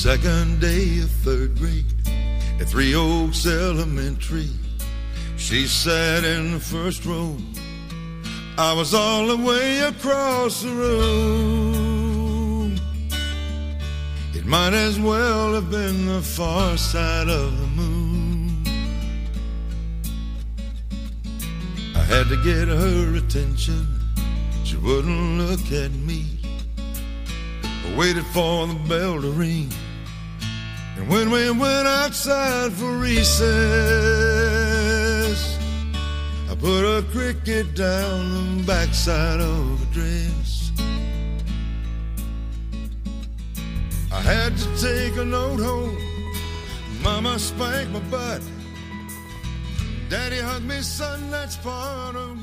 second day of third grade at Three Oaks Elementary. She sat in the first row. I was all the way across the room. It might as well have been the far side of the moon. I had to get her attention. She wouldn't look at me. I waited for the bell to ring, and when we went outside for recess, I put a cricket down the backside of her dress. I had to take a note home. Mama spanked my butt. Daddy hugged me, son, that's part of